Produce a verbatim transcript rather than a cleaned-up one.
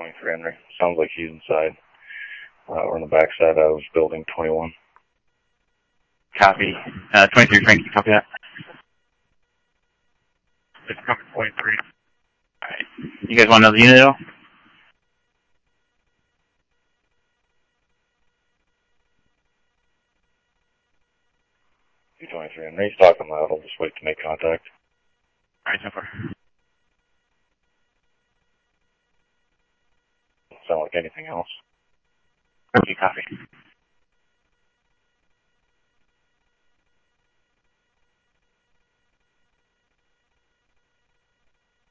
twenty-three Henry. Sounds like he's inside. Uh, we're on the backside of building twenty-one. Copy. Uh, twenty-three, Frankie, copy that. It's coming twenty-three. Alright. You guys want to know the unit at all? two twenty-three Henry. He's talking loud. I'll just wait to make contact. Alright, so far. Sound like anything else. Okay, copy.